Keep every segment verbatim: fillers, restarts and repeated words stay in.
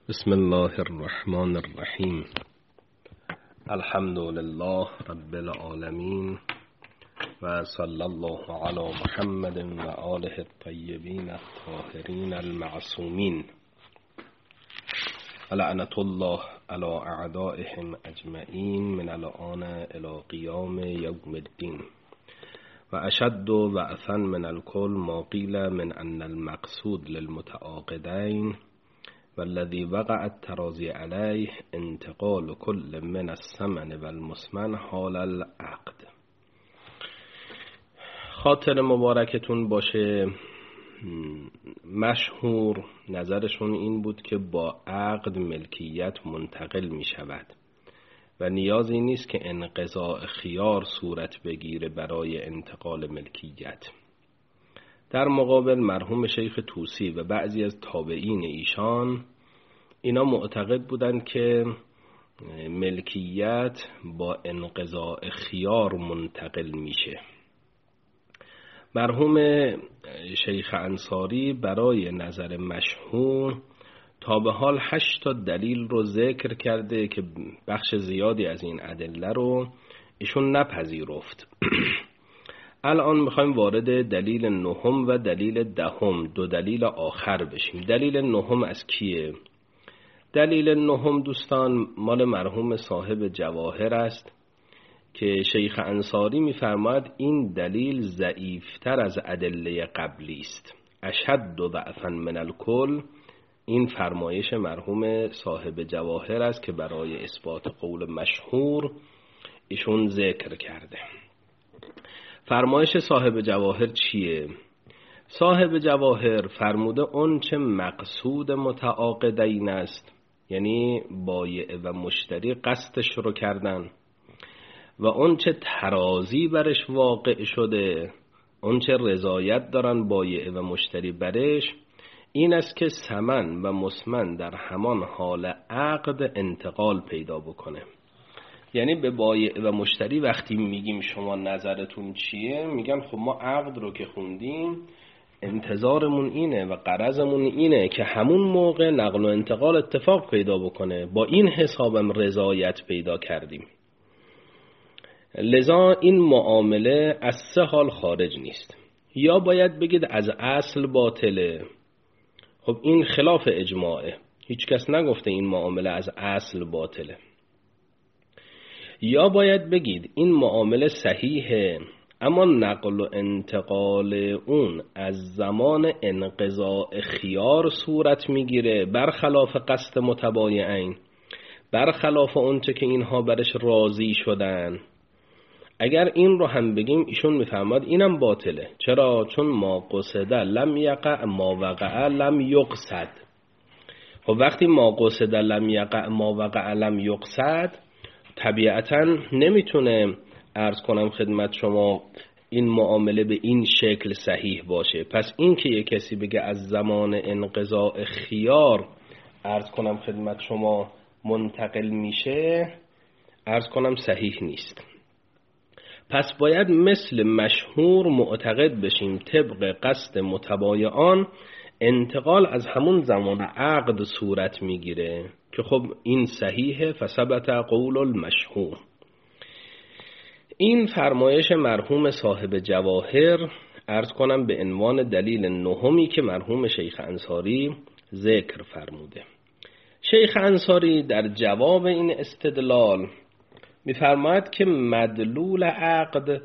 بسم الله الرحمن الرحیم. الحمد لله رب العالمین و صلی الله علی محمد و آله الطیبین الطاهرین المعصومین لعنت الله علی اعدائهم اجمعین من الآن الی قیام یوم الدین. و اشد ضعفا من الکل ما قیل من ان المقصود للمتعاقدین والذي وقع التراضي عليه انتقال كل من الثمن والمثمن حال العقد. خاطر مبارکتون باشه، مشهور نظرشون این بود که با عقد ملکیت منتقل می شود و نیازی نیست که انقضاء خیار صورت بگیره برای انتقال ملکیت. در مقابل مرحوم شیخ طوسی و بعضی از تابعین ایشان اینا معتقد بودند که ملکیت با انقضاء خیار منتقل میشه. مرحوم شیخ انصاری برای نظر مشهور تا به حال هشت تا دلیل رو ذکر کرده که بخش زیادی از این ادله رو ایشون نپذیرفت. الان میخوایم وارد دلیل نهم و دلیل دهم، دو دلیل آخر بشیم. دلیل نهم از کیه؟ دلیل نهم دوستان مال مرحوم صاحب جواهر است که شیخ انصاری میفرماید این دلیل ضعیفتر از ادله قبلی است. اشد ضعفا من الکل، این فرمایش مرحوم صاحب جواهر است که برای اثبات قول مشهور ایشون ذکر کرده. فرمایش صاحب جواهر چیه؟ صاحب جواهر فرموده اون چه مقصود متعاقدین است، یعنی بایع و مشتری قصدش رو کردن، و اون چه ترازی برش واقع شده، اون چه رضایت دارن بایع و مشتری برش، این است که ثمن و مثمن در همان حال عقد انتقال پیدا بکنه. یعنی به بایع و مشتری وقتی میگیم شما نظرتون چیه، میگن خب ما عقد رو که خوندیم انتظارمون اینه و غرضمون اینه که همون موقع نقل و انتقال اتفاق پیدا بکنه، با این حسابم رضایت پیدا کردیم. لذا این معامله از سه حال خارج نیست. یا باید بگید از اصل باطله، خب این خلاف اجماعه، هیچ کس نگفته این معامله از اصل باطله. یا باید بگید این معامله صحیحه اما نقل و انتقال اون از زمان انقضاء خیار صورت میگیره، برخلاف قصد متبایعین، برخلاف اون چه که اینها برش راضی شدن. اگر این رو هم بگیم ایشون میفهمد اینم باطله. چرا؟ چون ما قصد لم یقع ما وقع لم یقصد. خب وقتی ما قصد لم یقع ما وقع لم یقصد، طبیعتاً نمیتونه عرض کنم خدمت شما این معامله به این شکل صحیح باشه. پس این که یک کسی بگه از زمان انقضاء خیار عرض کنم خدمت شما منتقل میشه، عرض کنم صحیح نیست. پس باید مثل مشهور معتقد بشیم طبق قصد متبایعان انتقال از همون زمان عقد صورت میگیره که خب این صحیحه، فثبت قول المشهور. این فرمایش مرحوم صاحب جواهر عرض کنم به عنوان دلیل نهمی که مرحوم شیخ انصاری ذکر فرموده. شیخ انصاری در جواب این استدلال میفرماید که مدلول عقد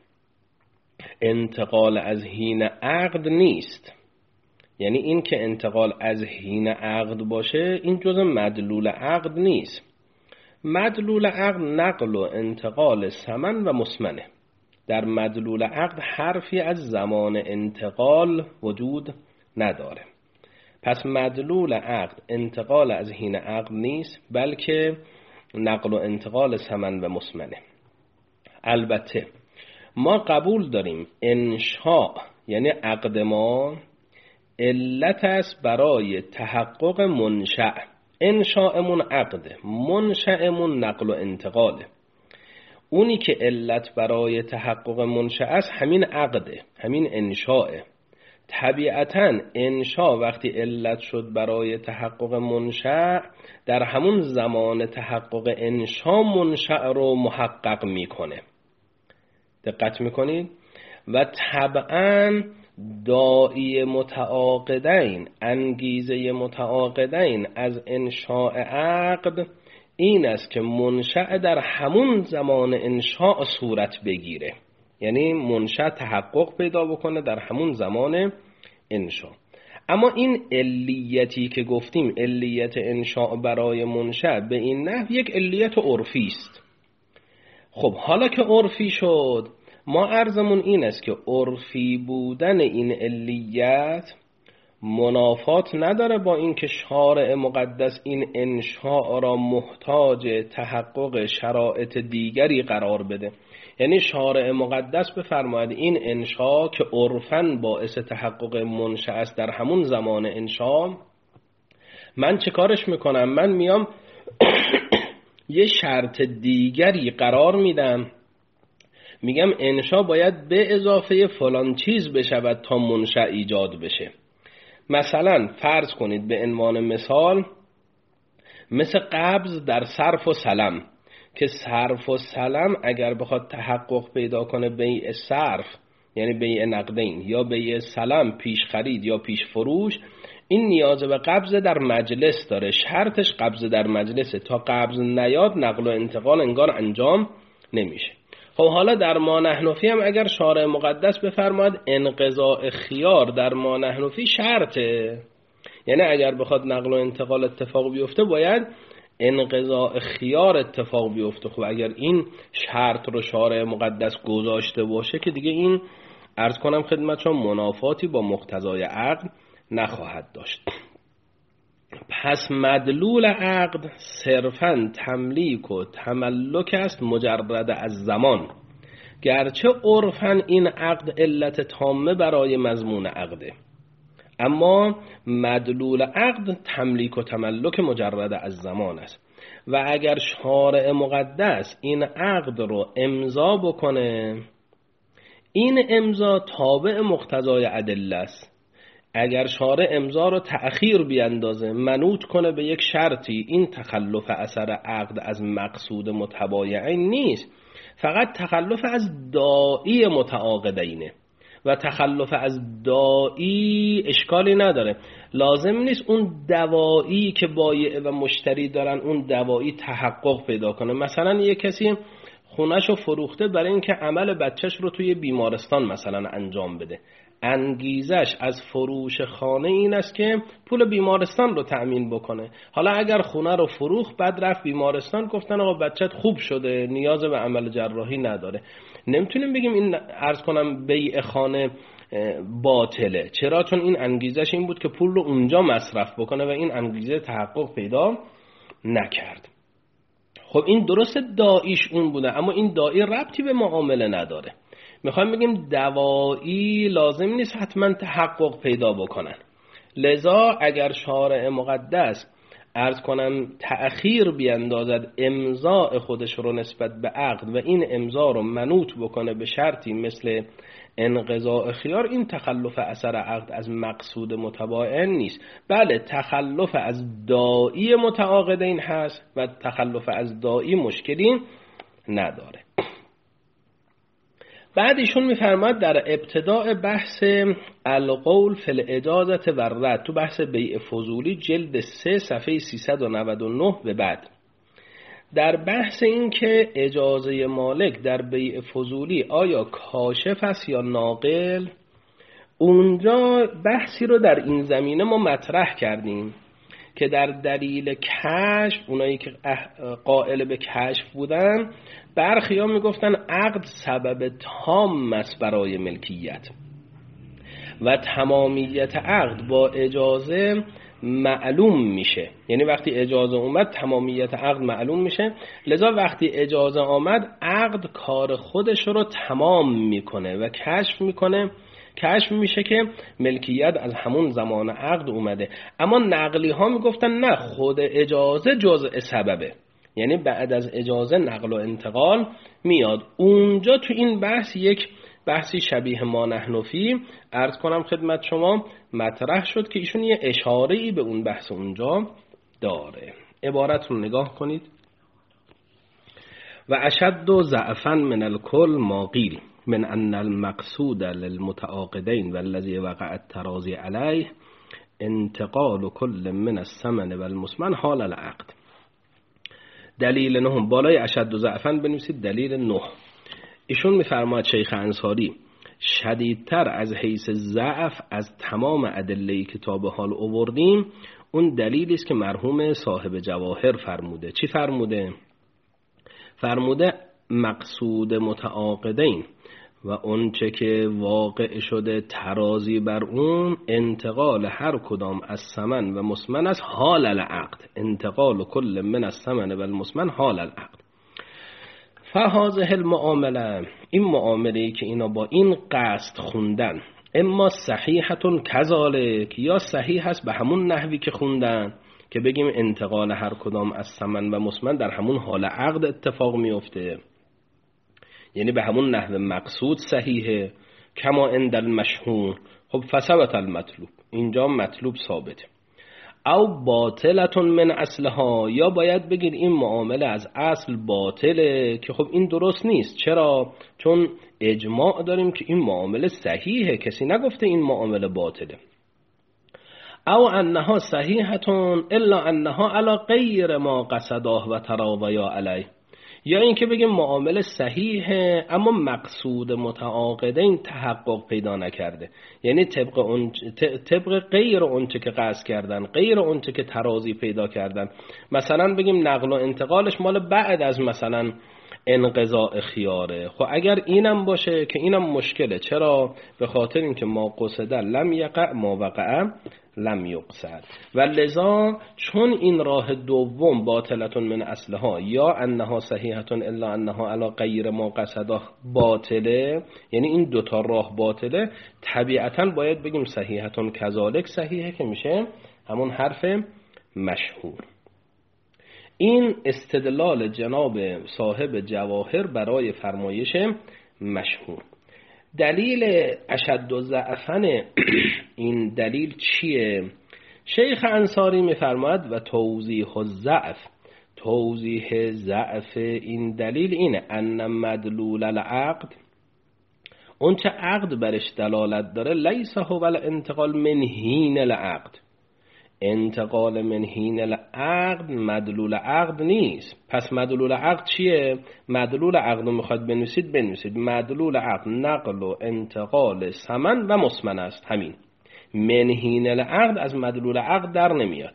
انتقال از حین عقد نیست. یعنی این که انتقال از حین عقد باشه این جزء مدلول عقد نیست. مدلول عقد نقل و انتقال ثمن و مثمنه. در مدلول عقد حرفی از زمان انتقال وجود نداره. پس مدلول عقد انتقال از حین عقد نیست، بلکه نقل و انتقال ثمن و مثمنه. البته ما قبول داریم انشاء یعنی عقد ما علت است برای تحقق منشأ. انشاءمون عقده، منشأمون نقل و انتقاله. اونی که علت برای تحقق منشأ است همین عقده، همین انشاءه. طبیعتاً انشا وقتی علت شد برای تحقق منشأ، در همون زمان تحقق انشا منشأ رو محقق میکنه. دقت میکنید؟ و طبعاً داعی متعاقدین، انگیزه متعاقدین از انشاء عقد این است که منشأ در همون زمان انشاء صورت بگیره، یعنی منشأ تحقق پیدا بکنه در همون زمان انشاء. اما این علیتی که گفتیم، علیت انشاء برای منشأ، به این نحو یک علیت عرفی است. خب حالا که عرفی شد، ما عرضمون این است که عرفی بودن این علیت منافات نداره با اینکه شارع مقدس این انشاء را محتاج تحقق شرایط دیگری قرار بده. یعنی شارع مقدس بفرماید این انشاء که عرفاً باعث تحقق منشأ است در همون زمان انشاء، من چه کارش میکنم؟ من میام یه شرط دیگری قرار میدم، میگم انشاء باید به اضافه فلان چیز بشود تا منشأ ایجاد بشه. مثلا فرض کنید به عنوان مثال، مثل قبض در صرف و سلم، که صرف و سلم اگر بخواد تحقق پیدا کنه بیع صرف یعنی بیع نقدین یا بیع سلم پیش خرید یا پیش فروش، این نیاز به قبض در مجلس داره، شرطش قبض در مجلسه، تا قبض نیاد نقل و انتقال انگار انجام نمیشه. خب حالا در ما نحنفی هم اگر شارع مقدس بفرماید انقضاء خیار در ما نحنفی شرطه، یعنی اگر بخواد نقل و انتقال اتفاق بیفته باید انقضاء خیار اتفاق بیفته. خب اگر این شرط رو شارع مقدس گذاشته باشه که دیگه این عرض کنم خدمت شما منافاتی با مقتضای عقد نخواهد داشت. پس مدلول عقد صرفاً تملیک و تملک است مجرد از زمان، گرچه عرفاً این عقد علت تامه برای مضمون عقده، اما مدلول عقد تملیک و تملک مجرد از زمان است. و اگر شارع مقدس این عقد رو امضا بکنه، این امضا تابع مقتضای ادله است. اگر شارع امضا رو تأخیر بیندازه، منوط کنه به یک شرطی، این تخلف اثر عقد از مقصود متبایعین نیست، فقط تخلف از داعی متعاقدینه. و تخلف از داعی اشکالی نداره، لازم نیست اون دوایی که بایع و مشتری دارن اون دوایی تحقق پیدا کنه. مثلا یک کسی خونه‌شو فروخته برای اینکه عمل بچهش رو توی بیمارستان مثلا انجام بده، انگیزش از فروش خانه این است که پول بیمارستان رو تأمین بکنه. حالا اگر خونه رو فروخت بعد رفت بیمارستان، گفتن آقا بچت خوب شده نیاز به عمل جراحی نداره، نمیتونیم بگیم این عرض کنم بیع خانه باطله. چرا؟ چون این انگیزش این بود که پول رو اونجا مصرف بکنه و این انگیزه تحقق پیدا نکرد. خب این درست داعیش اون بوده، اما این داعی ربطی به معامله نداره. میخوایم بگیم دوایی لازم نیست حتما تحقق پیدا بکنن. لذا اگر شارع مقدس عرض کنم تأخیر بیندازد امضاء خودش رو نسبت به عقد و این امضاء رو منوط بکنه به شرطی مثل انقضاء خیار، این تخلف اثر عقد از مقصود متباین نیست. بله تخلف از داعی متعاقدین هست و تخلف از داعی مشکلی نداره. بعد ایشون میفرماد در ابتداء بحث القول فی الاجازة و الرد، تو بحث بیع فضولی جلد سه صفحه سیصد و نود و نه به بعد، در بحث این که اجازه مالک در بیع فضولی آیا کاشف است یا ناقل، اونجا بحثی رو در این زمینه ما مطرح کردیم که در دلیل کشف، اونایی که قائل به کشف بودن، برخی ها میگفتن عقد سبب تام است برای ملکیت و تمامیت عقد با اجازه معلوم میشه، یعنی وقتی اجازه اومد تمامیت عقد معلوم میشه، لذا وقتی اجازه آمد عقد کار خودش رو تمام میکنه و کشف میکنه، کشف میشه که ملکیت از همون زمان عقد اومده. اما نقلی ها میگفتن نه، خود اجازه جزء سببه، یعنی بعد از اجازه نقل و انتقال میاد. اونجا تو این بحث یک بحثی شبیه ما نحن فی عرض کنم خدمت شما مطرح شد که ایشون یه اشاره‌ای به اون بحث اونجا داره. عبارت رو نگاه کنید. و اشد ضعفا من الکل ما قیل من ان المقصود للمتعاقدین والذی وقع التراضی علیه انتقال کل من الثمن والمثمن حال العقد. دلیل نه، بالای اشد ضعفا بنویسید دلیل نه. ایشون میفرماید شیخ انصاری شدیدتر از حیث ضعف از تمام ادله‌ای که تا به حال آوردیم اون دلیلی است که مرحوم صاحب جواهر فرموده. چی فرموده؟ فرموده مقصود متعاقدین و اون چه که واقع شده ترازی بر اون انتقال هر کدام از ثمن و مثمن از حال العقد، انتقال کل من از ثمن و المثمن حال العقد. فهذه المعامله، این معامله‌ای که اینا با این قصد خوندن اما صحیحتون کذالک، یا صحیح هست به همون نحوی که خوندن که بگیم انتقال هر کدام از ثمن و مثمن در همون حال عقد اتفاق میفته، یعنی به همون نحو مقصود صحیحه. کما عند المشهور، خب فثبت المطلوب، اینجا مطلوب ثابته. او باطلتون من اصلها، یا باید بگید این معامله از اصل باطله که خب این درست نیست. چرا؟ چون اجماع داریم که این معامله صحیحه، کسی نگفته این معامله باطله. او انها صحیحتون الا انها علی غیر ما قصداه و تراضیا علیه، یا این که بگیم معامله صحیحه اما مقصود متعاقدین تحقق پیدا نکرده، یعنی طبق اون طبق غیر اونچه که قصد کردن، غیر اونچه که ترازی پیدا کردن. مثلا بگیم نقل و انتقالش مال بعد از مثلا انقضاء خیاره، خب اگر اینم باشه که اینم مشکله. چرا؟ به خاطر اینکه ما قصده لم یقع ما وقع لم یقصد. و لذا چون این راه دوم باطلتون من اصلها یا انها صحیحتون الا انها علی غیر ما قصده باطله، یعنی این دوتا راه باطله، طبیعتا باید بگیم صحیحتون کذالک صحیحه که میشه همون حرف مشهور. این استدلال جناب صاحب جواهر برای فرمایش مشهور. دلیل اشد و ضعفن این دلیل چیه؟ شیخ انصاری میفرماید و توضیح الضعف، توضیح ضعف این دلیل اینه ان مدلول العقد، اون چه عقد برش دلالت داره، لیس هو الانتقال من حین العقد، انتقال من حین العقد مدلول عقد نیست. پس مدلول عقد چیه؟ مدلول عقد رو میخواد بنویسید بنویسید مدلول عقد نقل و انتقال ثمن و مثمن است. همین من حین العقد از مدلول عقد در نمیاد.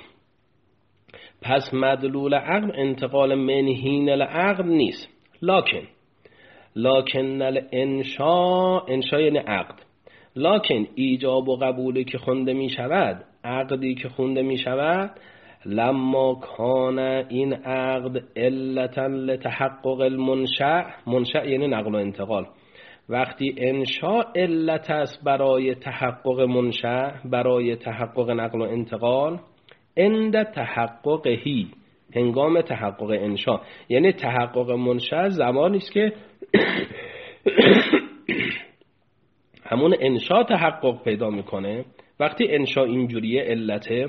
پس مدلول عقد انتقال من حین العقد نیست. لکن لکن الانشاء، انشاء یعنی عقد، لکن ایجاب و قبولی که خونده می شود، عقدی که خونده می شود، لما کان این عقد علتا لتحقق المنشأ، منشأ یعنی نقل و انتقال، وقتی انشاء علت است برای تحقق منشأ، برای تحقق نقل و انتقال، عند تحققهی، هنگام تحقق انشاء، یعنی تحقق منشأ زمانی است که همون انشاء تحقق پیدا میکنه. وقتی انشاء اینجوریه علته،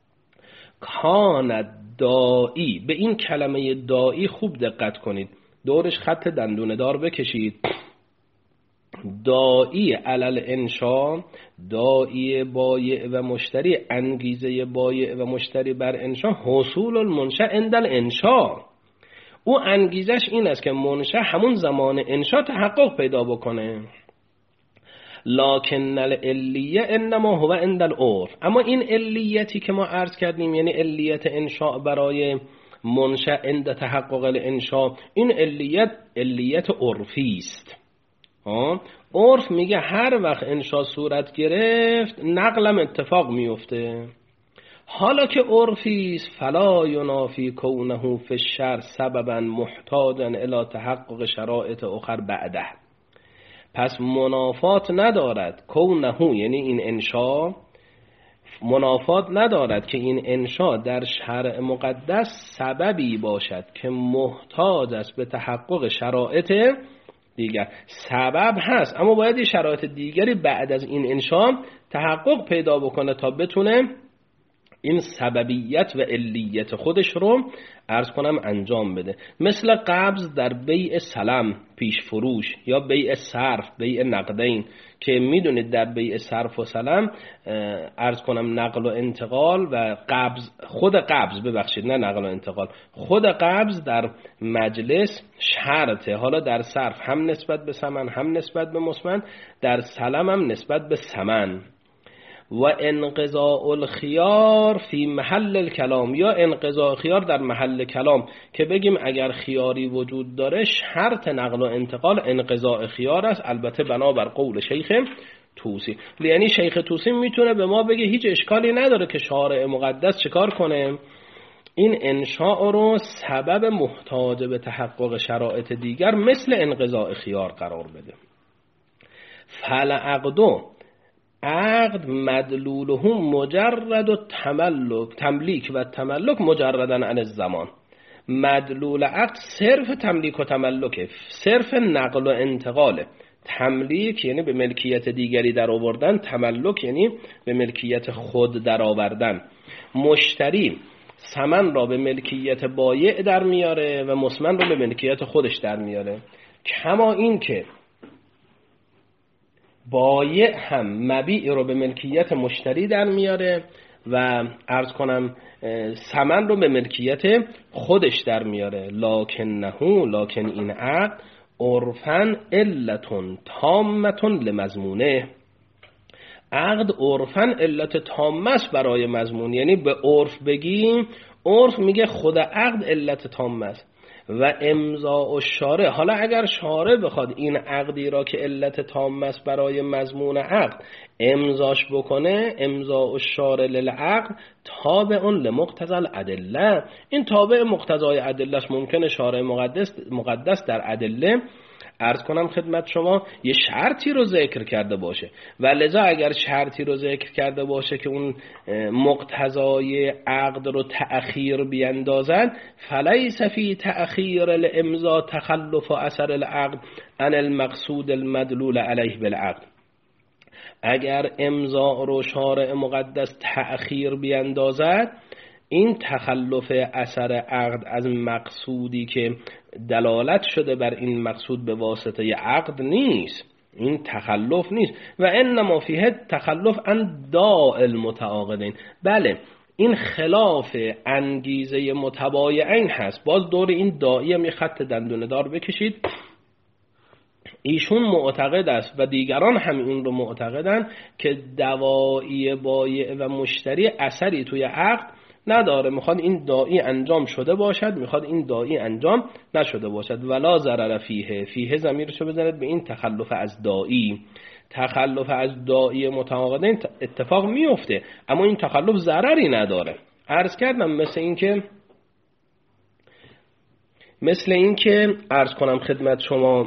کان دائی، به این کلمه دائی خوب دقت کنید، دورش خط دندونه دار بکشید. دائی علل انشاء، دائی بایع و مشتری، انگیزه بایع و مشتری بر انشاء، حصول المنشأ عند الانشاء، او انگیزش این است که منشأ همون زمان انشاء تحقق پیدا بکنه. لکن العلیه انما هو عند العرف، اما این علیتی که ما عرض کردیم، یعنی علیت انشاء برای منشأ عند تحقق الانشاء، این علیت علیت عرفی است. عرف میگه هر وقت انشاء صورت گرفت نقلم اتفاق میفته. حالا که عرفی است، فلا ینافی کونه فی الشرع سببا محتاجا الی تحقق شرایط اخر بعده، پس منافات ندارد کونه، یعنی این انشاء منافات ندارد که این انشاء در شرع مقدس سببی باشد که محتاج است به تحقق شرایط دیگر. سبب هست اما باید یه شرایط دیگری بعد از این انشا تحقق پیدا بکنه تا بتونه این سببیت و علیت خودش رو عرض کنم انجام بده. مثل قبض در بیع سلم پیش فروش یا بیع صرف، بیع نقدین که میدونید در بیع صرف و سلم عرض کنم نقل و انتقال و قبض، خود قبض ببخشید نه نقل و انتقال، خود قبض در مجلس شرطه. حالا در صرف هم نسبت به ثمن هم نسبت به مسمن، در سلم هم نسبت به ثمن. و انقضاء الخيار فی محل الکلام، یا انقضاء خیار در محل کلام که بگیم اگر خیاری وجود داره شرط نقل و انتقال انقضاء خیار است، البته بنابر قول شیخ طوسی. یعنی شیخ طوسی میتونه به ما بگه هیچ اشکالی نداره که شارع مقدس چکار کنه، این انشاء رو سبب محتاج به تحقق شرایط دیگر مثل انقضاء خیار قرار بده. فالعقد عقد مدلوله مجرد و تملک، تملیک و تملک مجردن عن الزمان. مدلول عقد صرف تملیک و تملکه، صرف نقل و انتقاله. تملیک یعنی به ملکیت دیگری در آوردن، تملک یعنی به ملکیت خود در آوردن. مشتری ثمن را به ملکیت بایع در میاره و مسمن را به ملکیت خودش در میاره. کما این که بایع هم مبیع رو به ملکیت مشتری در میاره و عرض کنم ثمن رو به ملکیت خودش در میاره. لکنه لکن این عقد عرفاً علتون تامتون لمضمونه. عقد عرفاً علت تامه است برای مضمون، یعنی به عرف بگیم، عرف میگه خود عقد علت تامه است. و امضاء الشارع، حالا اگر شارع بخواد این عقدی را که علت تامه است برای مضمون عقد امضاش بکنه، امضاء الشارع للعقد تابع لمقتضی الادله، این تابع مقتضای ادله است. ممکنه شارع مقدس مقدس در ادله عرض کنم خدمت شما یه شرطی رو ذکر کرده باشه و لذا اگر شرطی رو ذکر کرده باشه که اون مقتضای عقد رو تأخیر بیندازن، فلیس فی تأخیر الامضاء تخلف اثر العقد عن المقصود المدلول علیه بالعقد. اگر امضاء رو شارع مقدس تأخیر بیندازد، این تخلف اثر عقد از مقصودی که دلالت شده بر این مقصود به واسطه عقد نیست، این تخلف نیست. و انما فیه تخلف عن داء المتعاقدین، بله این خلاف انگیزه متبایعین هست. باز دور این داعی هم یه خط دندونه دار بکشید. ایشون معتقد است و دیگران هم این رو معتقدن که دواعی بایع و مشتری اثری توی عقد نداره، میخواد این داعی انجام شده باشد، میخواد این داعی انجام نشده باشد. ولا ضرر فیه، فیه ضمیرشو بزنید به این تخلف از داعی. تخلف از داعی متعاقدین اتفاق میفته اما این تخلف ضرری نداره. عرض کردم مثل این که مثل این که عرض کنم خدمت شما،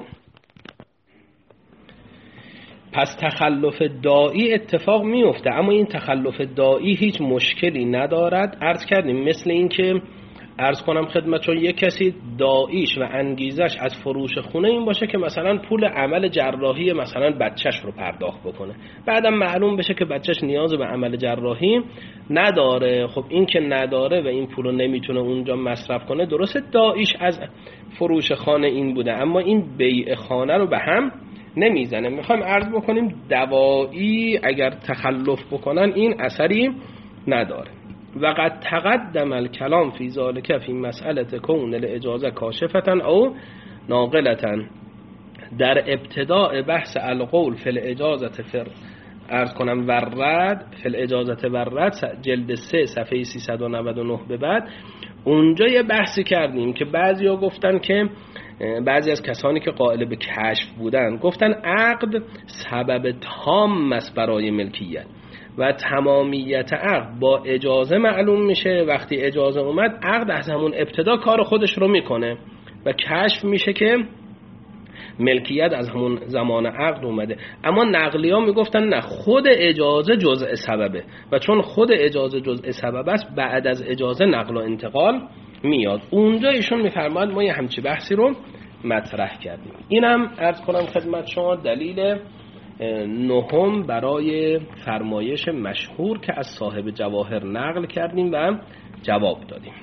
پس تخلف داعی اتفاق میفته اما این تخلف داعی هیچ مشکلی ندارد. عرض کردیم مثل این که عرض کنم خدمت شما یک کسی داعیش و انگیزش از فروش خونه این باشه که مثلا پول عمل جراحی مثلا بچهش رو پرداخت بکنه، بعدم معلوم بشه که بچهش نیاز به عمل جراحی نداره. خب این که نداره و این پول رو نمیتونه اونجا مصرف کنه، درسته داعیش از فروش خانه این بوده اما این بیع خانه رو به هم نمیزنه. میخوایم عرض بکنیم دواعی اگر تخلف بکنن این اثری نداره. و قد تقدم الکلام فی ذالک فی مسئله کون الاجازه کاشفتا او ناقلتا. در ابتداء بحث القول فی الاجازه فر عرض کنم ورد فی الاجازه ورد جلد سه صفحه سیصد و نود و نه به بعد اونجا یه بحثی کردیم که بعضیا گفتن که بعضی از کسانی که قائل به کشف بودن گفتن عقد سبب تام است برای ملکیت و تمامیت عقد با اجازه معلوم میشه. وقتی اجازه اومد عقد از همون ابتدا کار خودش رو میکنه و کشف میشه که ملکیت از همون زمان عقد اومده. اما نقلی ها میگفتن نه، خود اجازه جزء سببه و چون خود اجازه جزء سبب است بعد از اجازه نقل و انتقال میاد. اونجا ایشون میفرماد ما یه همچی بحثی رو مطرح کردیم. اینم عرض کنم خدمت شما دلیل نهم برای فرمایش مشهور که از صاحب جواهر نقل کردیم و جواب دادیم.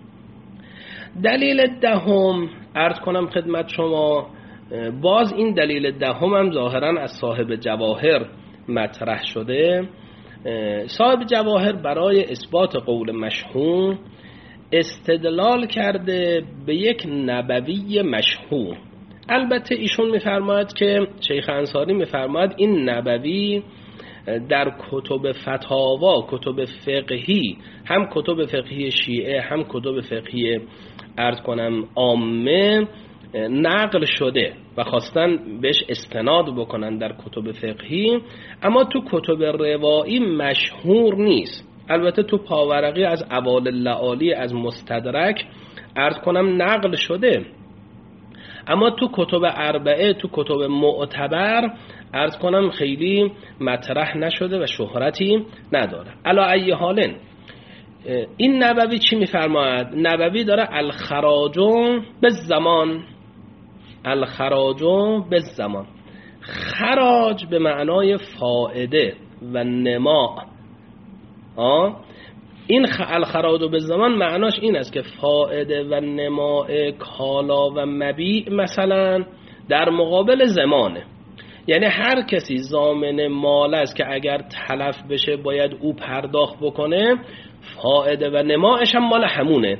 دلیل دهم عرض کنم خدمت شما، باز این دلیل دهم هم ظاهرا از صاحب جواهر مطرح شده. صاحب جواهر برای اثبات قول مشهور استدلال کرده به یک نبوی مشهور. البته ایشون میفرماید که شیخ انصاری میفرماید این نبوی در کتب فتاوا، کتب فقهی، هم کتب فقهی شیعه هم کتب فقهی عرض کنم عامه نقل شده و خواستن بهش استناد بکنن در کتب فقهی، اما تو کتب روایی مشهور نیست. البته تو پاورقی از اوال اللعالی از مستدرک عرض کنم نقل شده، اما تو کتب اربعه، تو کتب معتبر عرض کنم خیلی مطرح نشده و شهرتی نداره. علی ای حال این نبوی چی میفرماید؟ نبوی داره الخراجون به زمان، الخراجون به زمان، خراج به معنای فائده و نما. آه این الخراج به زمان معناش این است که فائده و نماء کالا و مبیع مثلا در مقابل زمانه. یعنی هر کسی ضامن مال است که اگر تلف بشه باید او پرداخت بکنه، فائده و نماش هم مال همونه.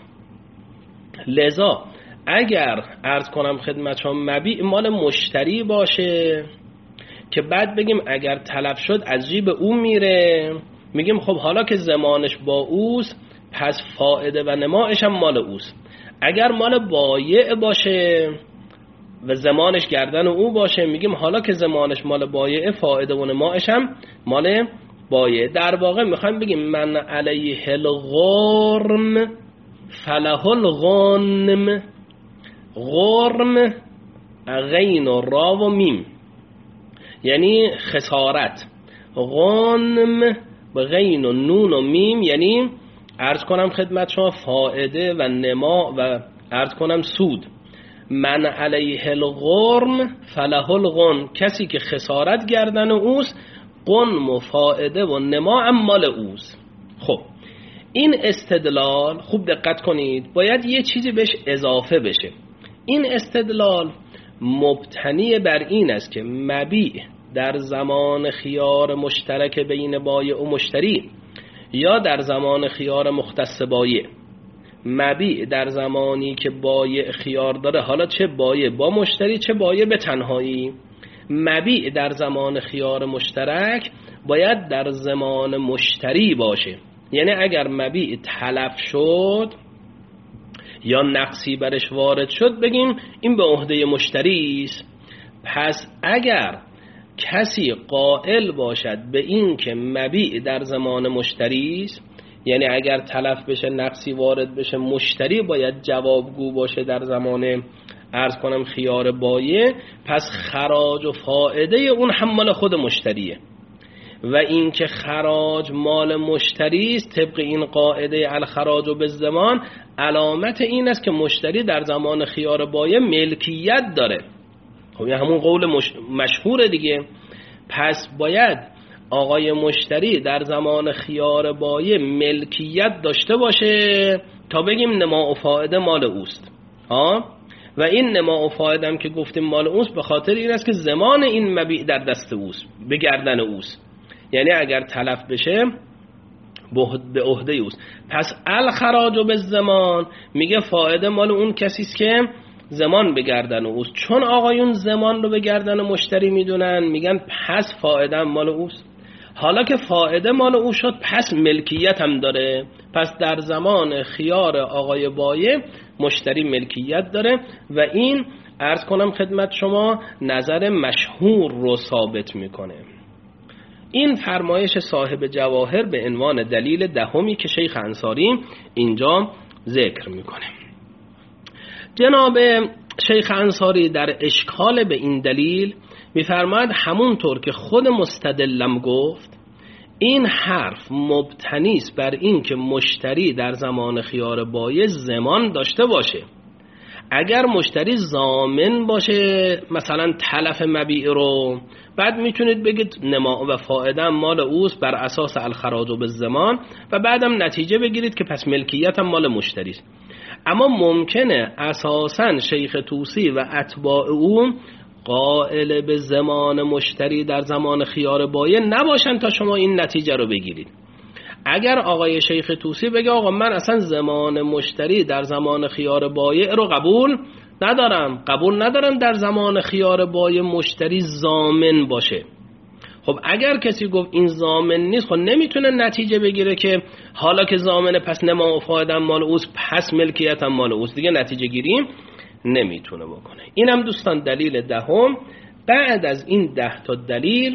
لذا اگر عرض کنم خدمت شما مبیع مال مشتری باشه که بعد بگیم اگر تلف شد از جیب او میره، میگیم خب حالا که زمانش با اوست پس فائده و نماش هم مال اوست. اگر مال بایع باشه و زمانش گردن او باشه، میگیم حالا که زمانش مال بایع فائده و نماش هم مال بایع. در واقع میخوایم بگیم من علیه الغرم فله الغنم. غرم غین و را و میم یعنی خسارت، غنم به غین و نون و میم یعنی عرض کنم خدمت شما فائده و نما و عرض کنم سود. من علیه الغرم فله الغن، کسی که خسارت گردن اوست غنم و فائده و نما هم مال اوست. خب این استدلال خوب دقت کنید باید یه چیزی بهش اضافه بشه. این استدلال مبتنی بر این است که مبیع در زمان خیار مشترک بین بایع و مشتری یا در زمان خیار مختص بایع، مبیع در زمانی که بایع خیار داره، حالا چه بایع با مشتری چه بایع به تنهایی، مبیع در زمان خیار مشترک باید در زمان مشتری باشه. یعنی اگر مبیع تلف شد یا نقصی برش وارد شد بگیم این به عهده مشتری است. پس اگر کسی قائل باشد به این که مبیع در زمان مشتری است، یعنی اگر تلف بشه نقصی وارد بشه مشتری باید جوابگو باشه در زمان عرض کنم خیار بایع، پس خراج و فائده اون هم مال خود مشتریه. و این که خراج مال مشتری است طبق این قاعده الخراج و بالزمان، علامت این است که مشتری در زمان خیار بایع ملکیت داره. خب این همون قول مش... مشهور دیگه. پس باید آقای مشتری در زمان خیار بایع ملکیت داشته باشه تا بگیم نما و فائده مال اوست. ها و این نما و فائده هم که گفتیم مال اوست به خاطر این است که زمان این مبیع در دست اوست، به گردن اوست. یعنی اگر تلف بشه به عهده اوست. پس الخراج به زمان میگه فائده مال اون کسی است که زمان به گردن اوست. چون آقایون زمان رو به گردن مشتری میدونن میگن پس فائده مال اوست. حالا که فائده مال او شد پس ملکیت هم داره. پس در زمان خیار آقای بایع مشتری ملکیت داره و این عرض کنم خدمت شما نظر مشهور رو ثابت میکنه. این فرمایش صاحب جواهر به عنوان دلیل دهمی که شیخ انصاری اینجا ذکر میکنه. جناب شیخ انصاری در اشکال به این دلیل میفرماید همونطور که خود مستدلم گفت این حرف مبتنی است بر این که مشتری در زمان خیار بایع زمان داشته باشه. اگر مشتری ضامن باشه مثلا تلف مبیع رو، بعد میتونید بگید نما و فائده مال اوست بر اساس الخراج و بالضمان و بعدم نتیجه بگیرید که پس ملکیت هم مال مشتری است. اما ممکنه اساساً شیخ طوسی و اتباع او قائل به زمان مشتری در زمان خیار بایع نباشن تا شما این نتیجه رو بگیرید. اگر آقای شیخ طوسی بگه آقا من اصلا زمان مشتری در زمان خیار بایع رو قبول ندارم، قبول ندارم در زمان خیار بایع مشتری ضامن باشه. خب اگر کسی گفت این ضامن نیست، خب نمیتونه نتیجه بگیره که حالا که ضامنه پس نما و فایده مال اوست پس ملکیت هم مال اوست، دیگه نتیجه گیری نمیتونه بکنه. اینم دوستان دلیل دهم. بعد از این ده تا دلیل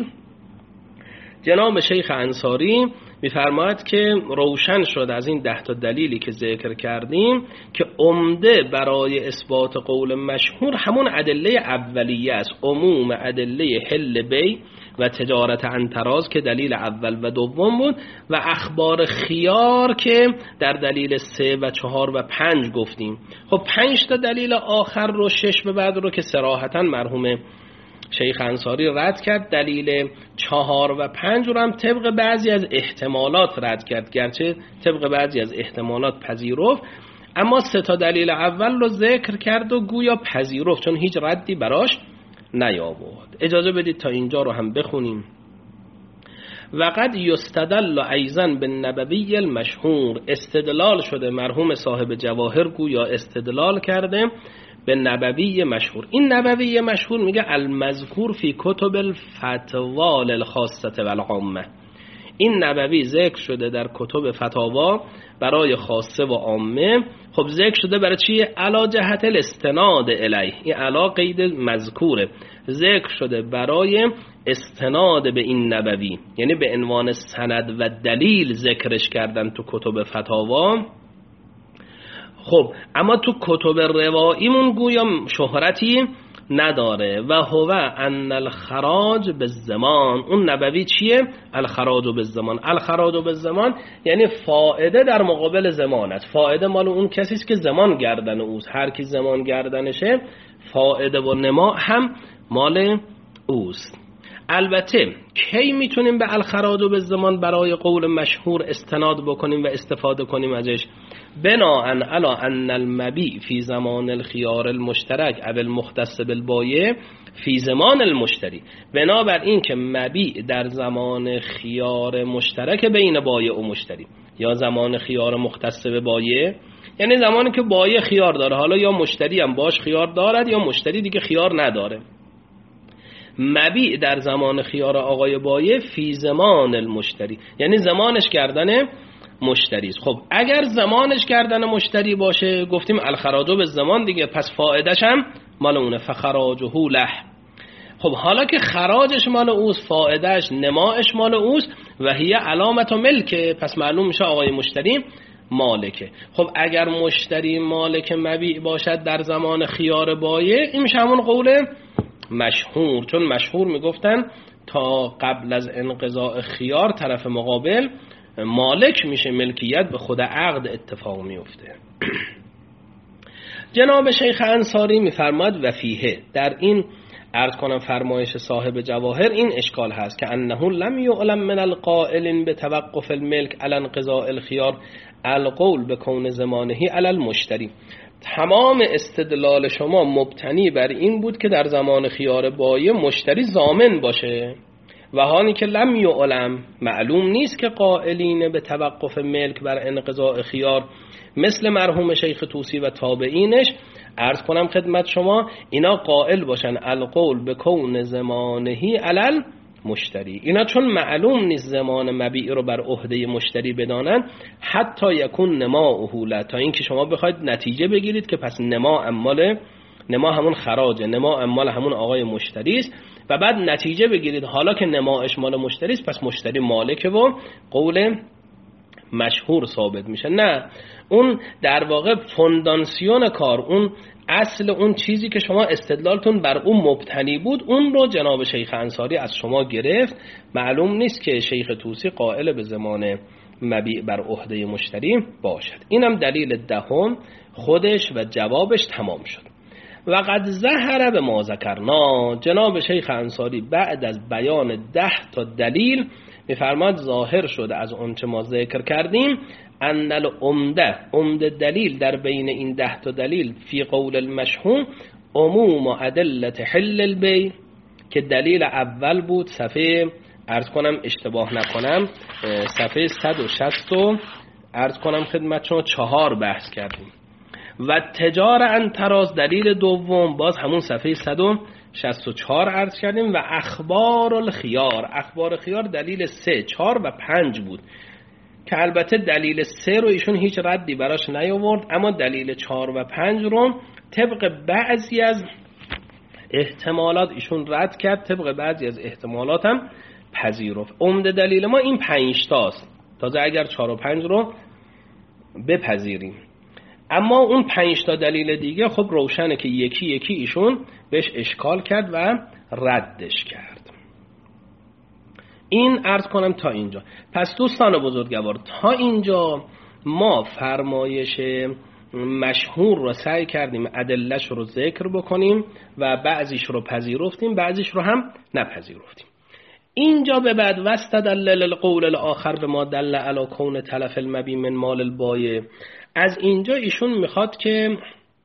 جناب شیخ انصاری میفرماید که روشن شد از این ده تا دلیلی که ذکر کردیم که عمده برای اثبات قول مشهور همون ادله اولیه است، عموم ادله حل بی و تجارت عن تراض که دلیل اول و دوم بود و اخبار خیار که در دلیل سه و چهار و پنج گفتیم. خب پنج تا دلیل آخر رو شش به بعد رو که صراحتا مرحوم شیخ انصاری رد کرد، دلیل چهار و پنج رو هم طبق بعضی از احتمالات رد کرد، گرچه طبق بعضی از احتمالات پذیرفت، اما سه تا دلیل اول رو ذکر کرد و گویا پذیرفت چون هیچ ردی براش نیاورد. اجازه بدید تا اینجا رو هم بخونیم. وقد یستدل ایضا بالنبوی المشهور، استدلال شده مرحوم صاحب جواهر گویا استدلال کرده به نبوی مشهور. این نبوی مشهور میگه المذکور فی کتب الفتوا للخاصه والعامه، این نبوی ذکر شده در کتب فتاوا برای خاصه و عامه. خب ذکر شده برای چی؟ علا جهت الاستناد الیه، این علا قید مذکوره، ذکر شده برای استناد به این نبوی، یعنی به عنوان سند و دلیل ذکرش کردن تو کتب فتاوا. خب اما تو کتب رواییمون گویا شهرتی نداره. و هو ان الخراج بالزمان، اون نبوی چیه؟ الخراج بالزمان. الخراج بالزمان یعنی فائده در مقابل زمانت، فائده مال اون کسی است که زمان گردن اوست، هر کی زمان گردنشه فائده و نما هم مال اوست. البته کی میتونیم به الخراج بالزمان برای قول مشهور استناد بکنیم و استفاده کنیم ازش؟ بناءً علی ان المبیع فی زمان الخیار المشترک او المختص بالبایع فی زمان المشتری، بنابر این که مبیع در زمان خیار مشترک بین بایع و مشتری یا زمان خیار مختص به بایع، یعنی زمانی که بایع خیار داره، حالا یا مشتری هم باش خیار دارد یا مشتری دیگه خیار نداره. مبیع در زمان خیار آقای بایع فی زمان المشتری یعنی زمانش گردن مشتری است. خب اگر زمانش گردن مشتری باشه گفتیم الخراج بالزمان دیگه، پس فائدش هم مال اونه، فخراجه له. خب حالا که خراجش مال اوست، فائدش نماش مال اوست و هی علامت و ملکه، پس معلوم میشه آقای مشتری مالکه. خب اگر مشتری مالک مبیع باشد در زمان خیار بایع، این میشه همون قول مشهور، چون مشهور میگفتن تا قبل از انقضاء خیار طرف مقابل مالک میشه، ملکیت به خود عقد اتفاق میفته. جناب شیخ انصاری میفرماد و فیه، در این عرض کنم فرمایش صاحب جواهر این اشکال هست که انه لم یعلم من القائل به توقف الملک علی انقضاء الخیار القول به کون زمانه علی المشتری. تمام استدلال شما مبتنی بر این بود که در زمان خیار بایع مشتری ضامن باشه و حالی که لم یعلم معلوم نیست که قائلین به توقف ملک بر انقضاء خیار مثل مرحوم شیخ طوسی و تابعینش عرض کنم خدمت شما اینا قائل باشن القول به کون زمانهی علل مشتری، اینا چون معلوم نیست زمان مبیع رو بر عهده مشتری بدانن حتی یکون نما اهوله، تا اینکه شما بخواید نتیجه بگیرید که پس نما امال نما همون خراجه، نما امال همون آقای مشتری است و بعد نتیجه بگیرید حالا که نماش مال مشتری است پس مشتری مالکه و قول مشهور ثابت میشه. نه، اون در واقع فونداسیون کار، اون اصل اون چیزی که شما استدلالتون بر اون مبتنی بود اون رو جناب شیخ انصاری از شما گرفت. معلوم نیست که شیخ طوسی قائل به زمان مبیع بر عهده مشتری باشد. اینم دلیل دهم خودش و جوابش تمام شد. و قد ظهر به ما ذکرنا، جناب شیخ انصاری بعد از بیان ده تا دلیل میفرماد ظاهر شده از اون چه ما ذکر کردیم ان العمده، عمده دلیل در بین این ده تا دلیل فی قول المشهور عموم ادله حل البیع، که دلیل اول بود صفحه عرض کنم اشتباه نکنم صفحه صد و شصت و عرض کنم خدمت شما چهار بحث کردیم. و تجار ان تراز دلیل دوم باز همون صفحه صد و شصت و چهار عرض کردیم. و اخبار الخیار، اخبار خیار دلیل سه، چهار و پنج بود که البته دلیل سه رو ایشون هیچ ردی براش نیاورد، اما دلیل چهار و پنج رو طبق بعضی از احتمالات ایشون رد کرد، طبق بعضی از احتمالات هم پذیرفت. عمده دلیل ما این پنج تاست، تازه اگر چهار و پنج رو بپذیریم. اما اون پنج تا دلیل دیگه خب روشنه که یکی یکی ایشون بهش اشکال کرد و ردش کرد. این عرض کنم تا اینجا. پس دوستان بزرگوار تا اینجا ما فرمایش مشهور رو سعی کردیم ادله‌اش رو ذکر بکنیم و بعضیش رو پذیرفتیم، بعضیش رو هم نپذیرفتیم. اینجا به بعد واستدل للقول الاخر به ما دل علی کون تلف المبیع من مال البایع، از اینجا ایشون میخواد که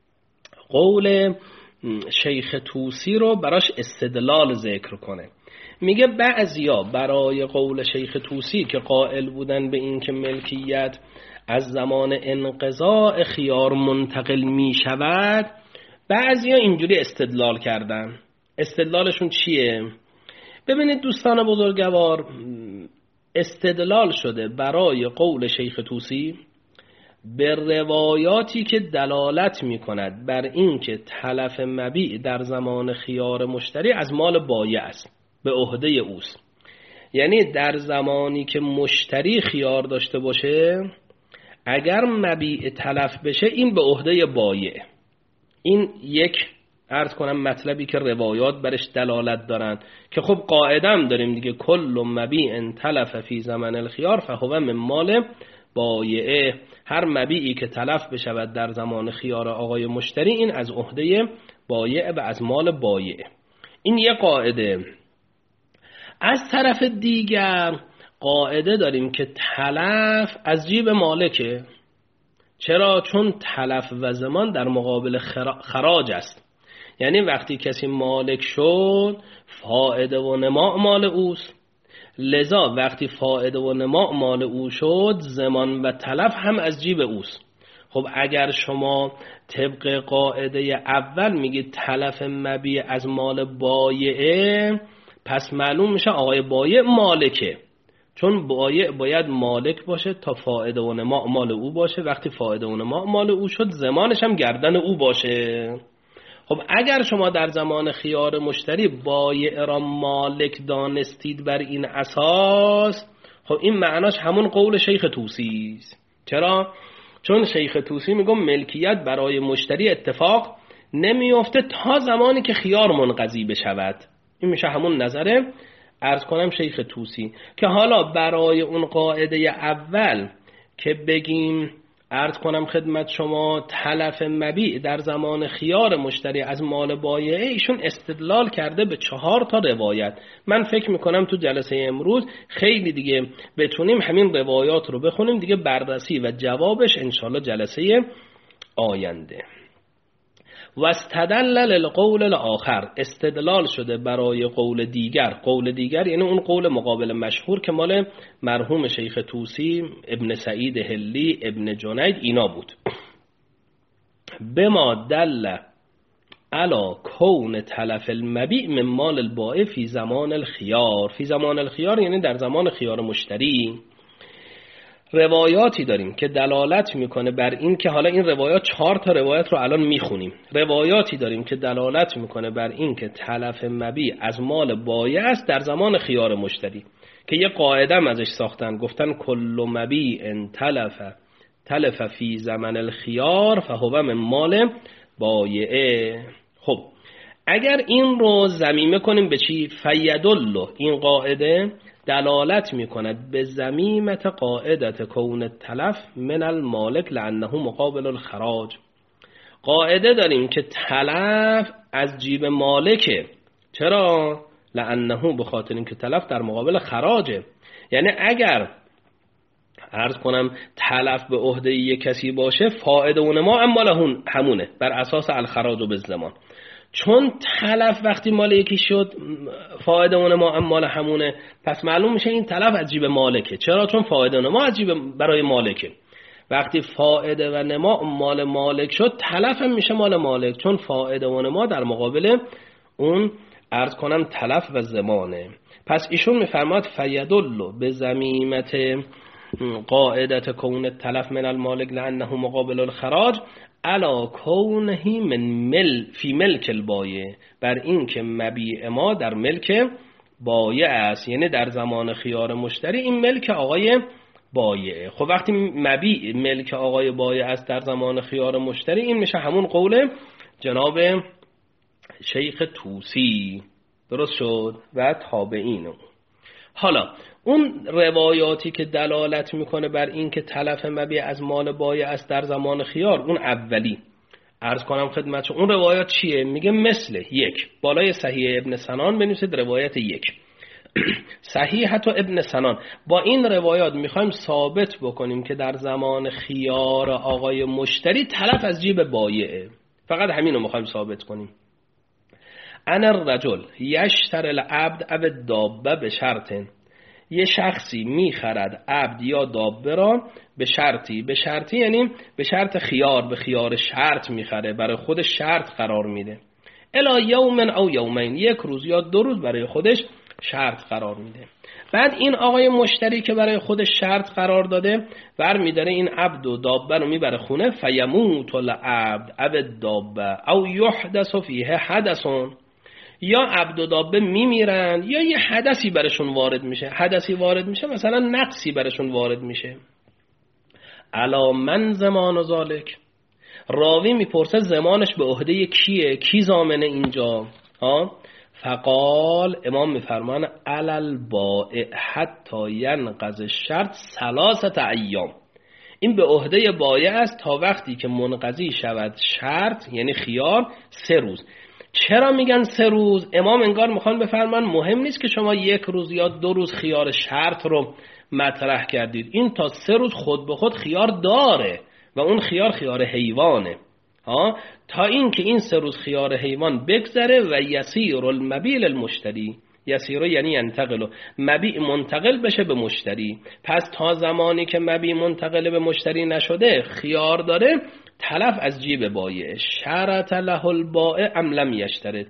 قول شیخ طوسی رو براش استدلال ذکر کنه. میگه بعضیا برای قول شیخ طوسی که قائل بودن به این که ملکیت از زمان انقضاء خیار منتقل میشود، بعضیا اینجوری استدلال کردن. استدلالشون چیه؟ ببینید دوستان بزرگوار، استدلال شده برای قول شیخ طوسی به روایاتی که دلالت می کند بر این که تلف مبیع در زمان خیار مشتری از مال بایع است، به عهده اوست. یعنی در زمانی که مشتری خیار داشته باشه اگر مبیع تلف بشه این به عهده بایع. این یک عرض کنم مطلبی که روایات برش دلالت دارن که خب قاعده هم داریم دیگه، کل مبیع تلف فی زمن الخیار فهو من مال بایعه، هر مبیعی که تلف بشود در زمان خیار آقای مشتری این از عهده بایع و از مال بایع. این یه قاعده. از طرف دیگر قاعده داریم که تلف از جیب مالکه. چرا؟ چون تلف و ضمان در مقابل خراج است. یعنی وقتی کسی مالک شد فائده و نماء مال اوست، لذا وقتی فائده و نماء مال او شد ضمان و تلف هم از جیب اوست. خب اگر شما طبق قاعده اول میگید تلف مبیع از مال بایعه، پس معلوم میشه آقای بایع مالکه، چون بایع باید مالک باشه تا فائده و نماء مال او باشه. وقتی فائده و نماء مال او شد ضمانش هم گردن او باشه. خب اگر شما در زمان خیار مشتری بایع را مالک دانستید بر این اساس، خب این معناش همون قول شیخ طوسی است. چرا؟ چون شیخ طوسی میگه ملکیت برای مشتری اتفاق نمیفته تا زمانی که خیار منقضی بشود. این میشه همون نظره عرض کنم شیخ طوسی. که حالا برای اون قاعده اول که بگیم عرض کنم خدمت شما تلف مبیع در زمان خیار مشتری از مال بایعه، ایشون استدلال کرده به چهار تا روایت. من فکر میکنم تو جلسه امروز خیلی دیگه بتونیم همین روایات رو بخونیم دیگه، بررسی و جوابش انشالله جلسه آینده. و استدلل للقول الاخر، استدلال شده برای قول دیگر. قول دیگر یعنی اون قول مقابل مشهور که مال مرحوم شیخ طوسی، ابن سعید هلی، ابن جنید اینا بود. بما دل علی کون تلف المبیع من مال البائع فی زمان الخیار. فی زمان الخیار یعنی در زمان خیار مشتری. روایاتی داریم که دلالت میکنه بر این که، حالا این روایات چهار تا روایت رو الان میخونیم، روایاتی داریم که دلالت میکنه بر این که تلف مبیع از مال بایع است در زمان خیار مشتری، که یه قاعده هم ازش ساختن، گفتن کل مبیع تلف تلف فی زمن الخیار فهو من مال بایعه. خب اگر این رو ضمیمه کنیم به چی؟ فیدل، این قاعده دلالت میکند به ضمیمت قاعدت کون التلف من المالک لانه مقابل الخراج. قاعده داریم که تلف از جیب مالکه. چرا؟ لانه، به خاطر اینکه تلف در مقابل خراجه. یعنی اگر عرض کنم تلف به عهده یک کسی باشه، فائده اون ما اما همونه بر اساس الخراج و بالضمان. چون تلف وقتی مال یکی شد، فائده اون ما اموال همونه، پس معلوم میشه این تلف از جیب مالکه. چرا؟ چون فائده اون ما از جیب برای مالکه. وقتی فائده و نما مال مالک شد، تلف هم میشه مال مالک، چون فائده و نما در مقابل اون عرض کنم تلف و ضمانه. پس ایشون میفرماد فیدل به ضمیمت قاعدت کون التلف من المالک لانه مقابل الخراج علا کونه من مل فی ملک البایع، بر این که مبیع ما در ملک بایع است، یعنی در زمان خیار مشتری این ملک آقای بایع. خب وقتی مبیع ملک آقای بایع است در زمان خیار مشتری، این میشه همون قول جناب شیخ طوسی. درست شد؟ و تابعین. حالا اون روایاتی که دلالت میکنه بر این که تلف مبیع از مال بایع است در زمان خیار، اون اولی عرض کنم خدمتشون اون روایات چیه؟ میگه مثل یک، بالای صحیح ابن سنان بنویسید روایت یک صحیح حتی ابن سنان. با این روایات میخوایم ثابت بکنیم که در زمان خیار آقای مشتری تلف از جیب بایعه. فقط همین رو میخوایم ثابت کنیم. ان الرجل یشتر العبد او الدابه به شرطن، یه شخصی میخرد عبد یا دابه را به شرطی، به شرطی یعنی به شرط خیار، به خیار شرط میخره، برای خودش شرط قرار میده. الا یوم او یومین، یک روز یا دو روز برای خودش شرط قرار میده. بعد این آقای مشتری که برای خودش شرط قرار داده بر میداره این عبد و دابه رو میبره خونه، فیموت العبد او الدابه او یحدث فیه حدثون، یا عبد و دابه میمیرن یا یه حدثی برشون وارد میشه. حدثی وارد میشه مثلا نقصی برشون وارد میشه. علا من زمان و ذالک، راوی میپرسه زمانش به عهده کیه؟ کی ضامنه اینجا؟ ها؟ فقال، امام میفرمان علل بائع حتی ینقض الشرط ثلاثه ایام، این به عهده بایع است تا وقتی که منقضی شود شرط، یعنی خیار، سه روز. چرا میگن سه روز؟ امام انگار میخوان بفرمان مهم نیست که شما یک روز یا دو روز خیار شرط رو مطرح کردید، این تا سه روز خود به خود خیار داره و اون خیار خیار حیوانه. ها، تا این که این سه روز خیار حیوان بگذره و یسیر المبیل المشتری، یسیر یعنی ینتقل، مبیع منتقل بشه به مشتری. پس تا زمانی که مبیع منتقل به مشتری نشده خیار داره، تلف از جیب بایع. شرط له البائع ام لم یشترط،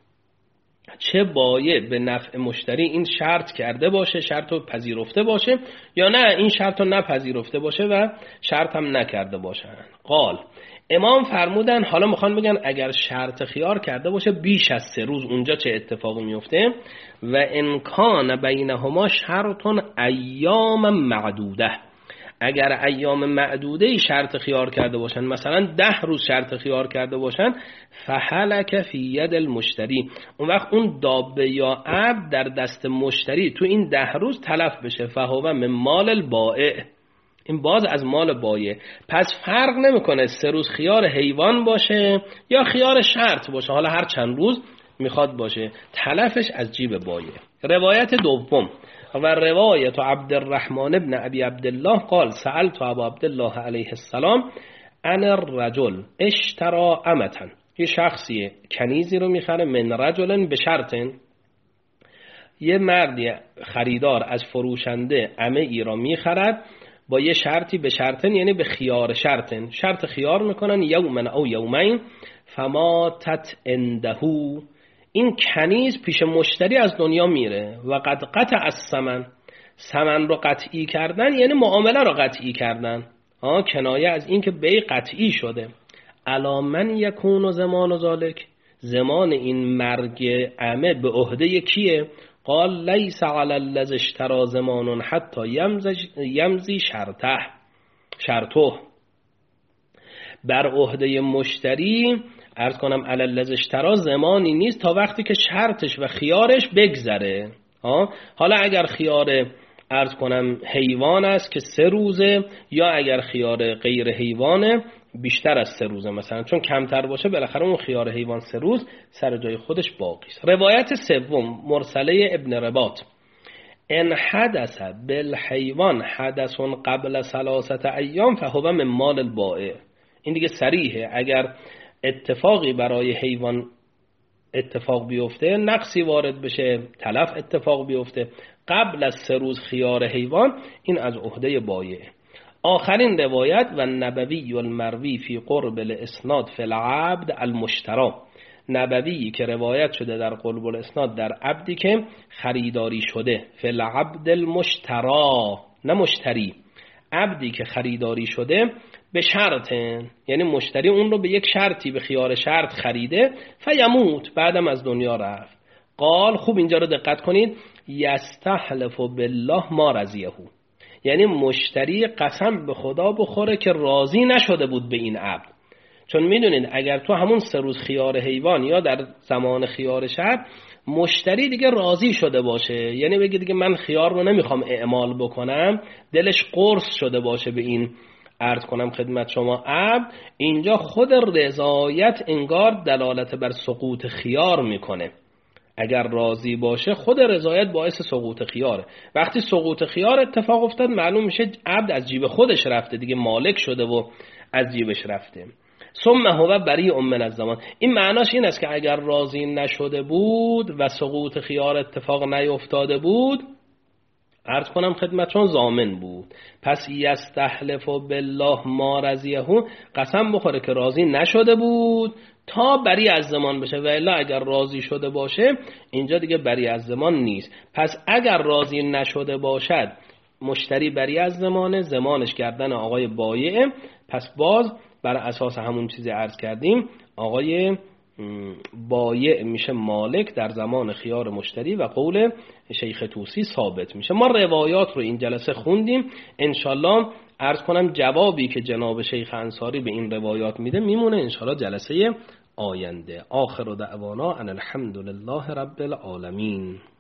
چه بایع به نفع مشتری این شرط کرده باشه، شرط رو پذیرفته باشه، یا نه این شرط رو نپذیرفته باشه و شرط هم نکرده باشن. قال، امام فرمودن حالا میخوان بگن اگر شرط خیار کرده باشه بیش از سه روز، اونجا چه اتفاقی میفته؟ و امکان بینهما شرط ایام معدوده، اگر ایام معدوده شرط خیار کرده باشن، مثلا ده روز شرط خیار کرده باشن، فهلک فی ید المشتری، اون وقت اون دابه یا عبد در دست مشتری تو این ده روز تلف بشه، فهو من مال البائع، این باز از مال بایع. پس فرق نمیکنه سه روز خیار حیوان باشه یا خیار شرط باشه، حالا هر چند روز میخواد باشه، تلفش از جیب بایع. روایت دوم و روایت عبد الرحمن ابن ابی عبدالله قال سألت ابو عبدالله علیه السلام ان الرجل اشترى امتا، یه شخصی کنیزی رو میخره، من رجل به شرطن، یه مردی خریدار از فروشنده امه ای را میخرد با یه شرطی، به شرطن یعنی به خیار شرطن، شرط خیار میکنن یومن او یومین، فماتت اندهو، این کنیز پیش مشتری از دنیا میره و قد قطع از ثمن، ثمن رو قطعی کردن یعنی معامله رو قطعی کردن، ها، کنایه از این که بیع قطعی شده. الا من یکون زمان و ذالک، زمان این مرگ عمه به عهده کیه؟ قال لیس علی الذی اشتری زمان حتی یمضی شرطه شرطه، بر عهده مشتری عرض کنم علل اشترا زمانی نیست تا وقتی که شرطش و خیارش بگذره. ها حالا اگر خیار عرض کنم حیوان است که سه روزه، یا اگر خیار غیر حیوانه بیشتر از سه روزه مثلا، چون کمتر باشه بالاخره اون خیار حیوان سه روز سر جای خودش باقی است. روایت سوم مرسله ابن رباط، ان حدث بالحیوان حدث قبل ثلاثه ایام فهو من مال البائع. این دیگه صریحه، اگر اتفاقی برای حیوان اتفاق بیفته، نقصی وارد بشه، تلف اتفاق بیفته قبل از سه روز خیار حیوان، این از عهده بایع. آخرین روایت و نبوی المروی فی قرب الاسناد فی العبد المشترا، نبوی که روایت شده در قرب الاسناد در عبدی که خریداری شده، فی العبد المشترا نه مشتری، عبدی که خریداری شده به شرط، یعنی مشتری اون رو به یک شرطی به خیار شرط خریده، فیموت بعدم از دنیا رفت. قال خوب اینجا رو دقت کنید، یستحلف بالله ما رضیه، یعنی مشتری قسم به خدا بخوره که راضی نشده بود به این عبد. چون میدونید اگر تو همون سه روز خیار حیوان یا در زمان خیار شرط مشتری دیگه راضی شده باشه، یعنی بگه دیگه من خیار رو نمیخوام اعمال بکنم، دلش قرص شده باشه به این عرض کنم خدمت شما عبد، اینجا خود رضایت انگار دلالت بر سقوط خیار میکنه. اگر راضی باشه خود رضایت باعث سقوط خیاره. وقتی سقوط خیار اتفاق افتاد معلوم میشه عبد از جیب خودش رفته دیگه، مالک شده و از جیبش رفته. ثم هو بریء من الضمان، این معناش این است که اگر راضی نشده بود و سقوط خیار اتفاق نیفتاده بود، عرض کنم خدمتشون ضامن بود. پس یستحلف بالله ما رضیه، قسم بخوره که راضی نشده بود تا بری از زمان بشه، و الا اگر راضی شده باشه اینجا دیگه بری از زمان نیست. پس اگر راضی نشده باشد مشتری بری از زمانه، زمانش گردن آقای بایع، پس باز بر اساس همون چیزی عرض کردیم آقای بایع میشه مالک در زمان خیار مشتری و قول شیخ طوسی ثابت میشه. ما روایات رو این جلسه خوندیم، انشالله عرض کنم جوابی که جناب شیخ انصاری به این روایات میده میمونه انشالله جلسه آینده. آخر دعوانا ان الحمد لله رب العالمین.